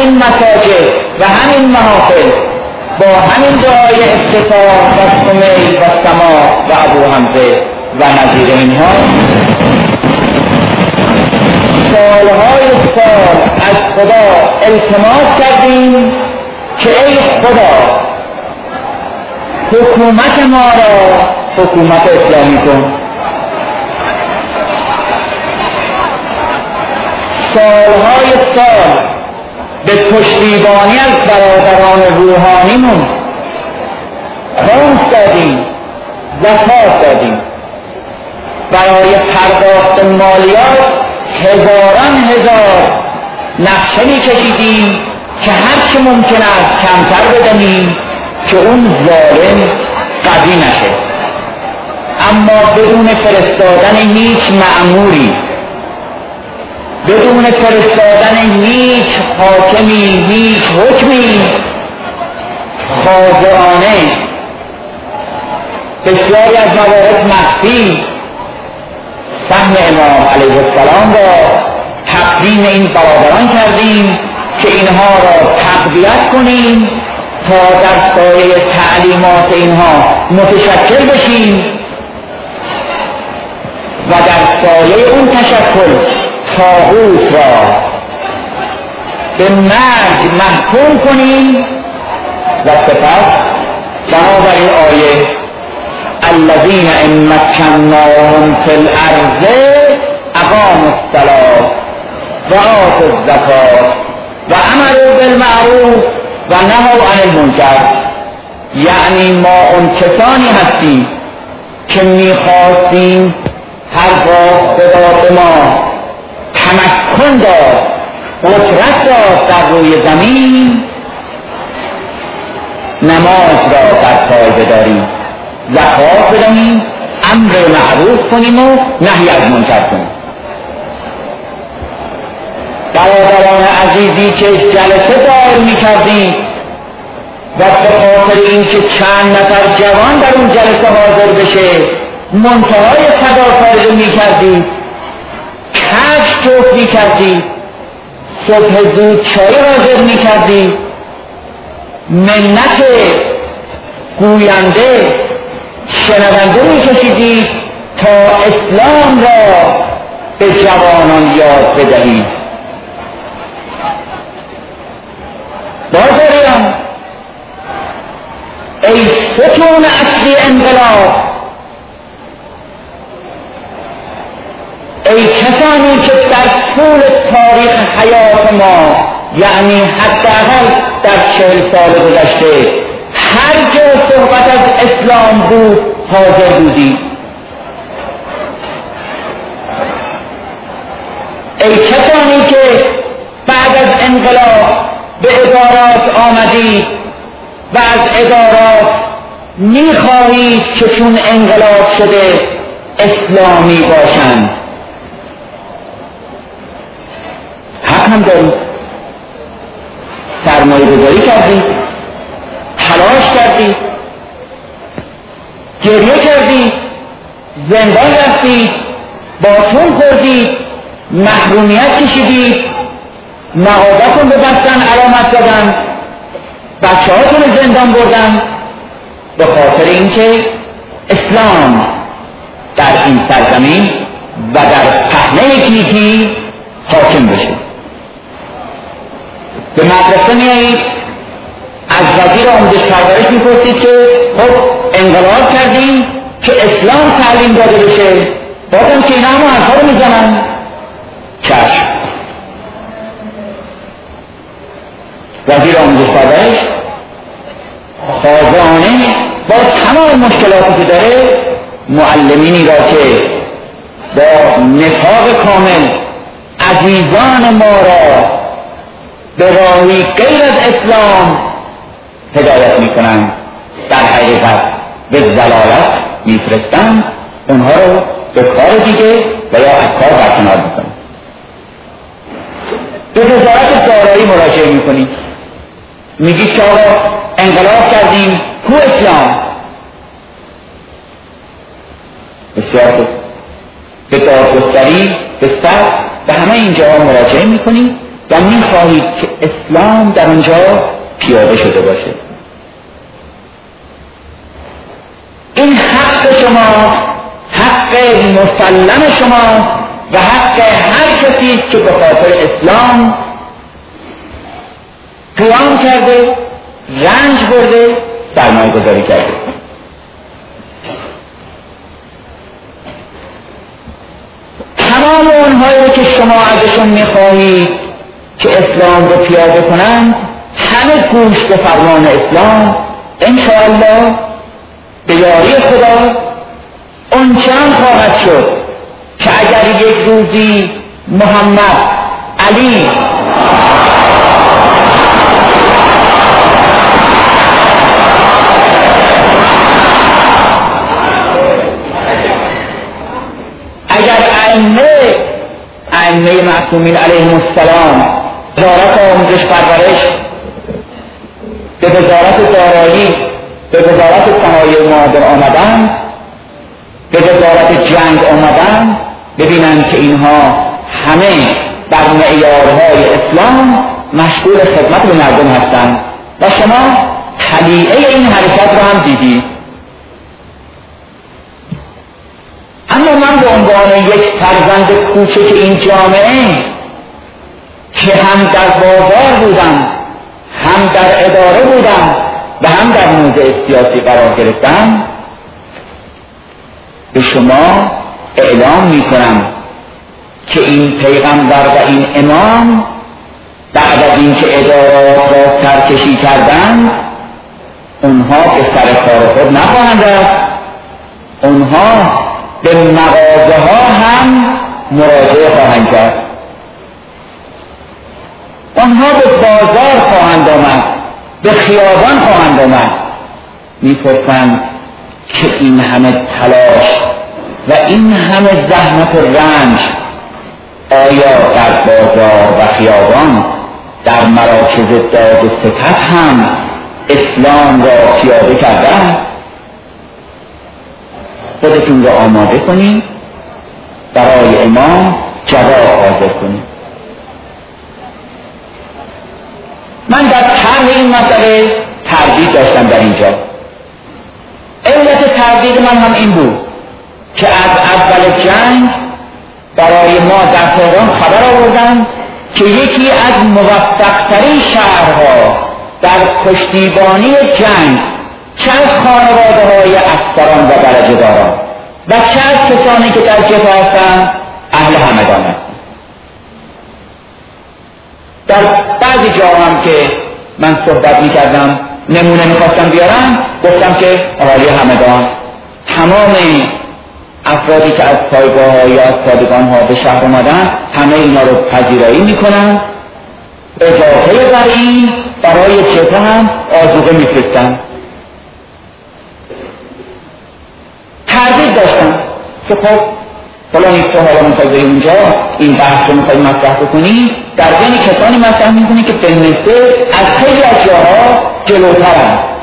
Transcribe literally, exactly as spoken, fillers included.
همین مساجد و همین محافل با همین دعای افتتاح و سمیل و سما و ابو حمزه و نظیر اینها سالهای سال از خدا التماس کردیم که ای خدا حکومت ما را حکومت اسلامی کن. سالهای سال به پشتیبانی از برادران روحانیمون خمس دادیم، زکات دادیم، برای پرداخت مالیات هزاران هزار نقشه می کشیدیم که هر چه ممکن است کمتر بدهیم که اون ظالم قوی نشه، اما بدون فرستادن هیچ مأموری، بدون فرستادن هیچ حاکمی، هیچ حکمی، خاضعانه بسیاری از موارد مخفی سهم امام علیه السلام را تقدیم این برادران کردیم که اینها را تقویت کنیم تا در سایه تعلیمات اینها متشکل بشیم و در سایه اون تشکل طاغوت را به مرگ محکوم کنیم و سپس بنابراین آیه الذین ان مکناهم فی الارض اقاموا الصلاة و آتوا الزکاة و امروا بالمعروف و نهوا عن المنکر، یعنی ما اون کسانی هستیم که میخواستیم هرگاه خدا به ما تمکن داد، قدرت داد در روی زمین، نماز را در پای بداریم، زکات بدهیم، امر معروف کنیم و نهی از منکر کنیم. برادران عزیزی که جلسه دایر می کردیم و به خاطر اینکه چند نفر جوان در اون جلسه حاضر بشه منتهای صداقت رو می کردیم، کفش جفت می کردیم، صبح زود چای حاضر می کردیم، منت گوینده شنونده می کشیدیم تا اسلام را به جوانان یاد بدهیم. بازاریان ای ستون اصلی انقلاب، ای کسانی که در طول تاریخ حیات ما، یعنی حداقل در چهل سال گذشته، هر جا صحبت از اسلام بود حاضر بودید. ای کسانی که بعد از انقلاب به ادارات آمدید و از ادارات میخواهید که چون انقلاب شده اسلامی باشند، حق هم دارید. سرمایه گذاری کردید، تلاش کردید، گریه کردید، زندان رفتید، باتون خوردید، محرومیت کشیدید، مغازتون ببستن، علامت دادن، بچه هاتون زندان بردن، به خاطر اینکه اسلام در این سرزمین و در پهنه گیتی حاکم بشه. به مدرسه میایید، از وزیر آموزش پرورش میپرسید که خب انقلاب کردیم که اسلام تعلیم داده بشه، بازم که اینا همه حرفا رو میزنن. چشم. وزیر آموزش پرورش خاضعانه با تمام مشکلاتی که داره معلمینی را که با نفاق کامل عزیزان ما را به راهی غیر از اسلام هدایت میکنند، در حقیقت به ضلالت میفرستند، اونها رو به کار دیگه و یا از کار برکنار میکنند. به وزارت دارایی مراجعه میکنید، میگید که آقا انقلاب کردیم، کو اسلام؟ بسیار خوب. به دادگستری، به سر، به همه اینجا مراجعه میکنید و میخواهید که اسلام در اونجا پیاده شده باشه. این حق شما، حق مسلم شما و حق هر کسی که به خاطر اسلام قیام کرده، رنج برده، سرمایه گذاری کرده. تمام اونهایی که شما ازشون میخواهید که اسلام رو پیاده کنند، همه گوش به فرمان اسلام انشاءالله به یاری خدا اونچنان خواهد شد که اگر یک روزی محمد، علی اگر ائمه ائمه معصومین علیهم السلام وزارت آموزش پرورش به وزارت دارایی، به وزارت صنایع معادن آمدن، به وزارت جنگ آمدن، ببینند که اینها همه بر معیارهای اسلام مشغول خدمت به مردم هستند و شما طلیعه این حرکت رو هم دیدید. اما من به عنوان یک فرزند کوچک این جامعه که هم در بازار بودم، هم در اداره بودم و هم در موضع سیاسی قرار گرفتم، به شما اعلام می کنم که این پیغمبر و این امام بعد از اینکه ادارات را سرکشی کردند، اونها به سر کار خود نخواهند رفت، اونها به مغازه ها هم مراجعه خواهند کرد، آنها به بازار خواهند آمد، به خیابان خواهند آمد، می‌پرسند که این همه تلاش و این همه زحمت و رنج آیا در بازار و خیابان، در مراکز داد و ستد هم اسلام را پیاده کردند؟ خودتون را آماده کنید برای امام جواب حاضر کنید. من در طرح این مسئله تردید داشتم در اینجا. علت تردید من هم این بود که از اول جنگ برای ما در تهران خبر آوردن که یکی از موفق‌ترین شهرها در پشتیبانی جنگ، چه از خانواده‌های افسران و درجه‌داران و چه از کسانی که در جبهه هستند، اهل همدان هستند. در بعضی جاها هم که من صحبت می‌کردم، نمونه می‌خواستم بیارم، گفتم که اهالی همدان، تمام افرادی که از پایگاه‌ها یا از پادگان‌ها به شهر آمدن، همه اینا رو پذیرایی می‌کنن، اضافه بر این برای جبهه هم آذوقه می‌فرستن. تردید داشتم که خب فلانی تو حالا میخوای اونجا این بحث رو میخوای مطرح بکنی، در بین کسانی مطرح میکنی که به نسبت از خیلی از جاها جلوترن.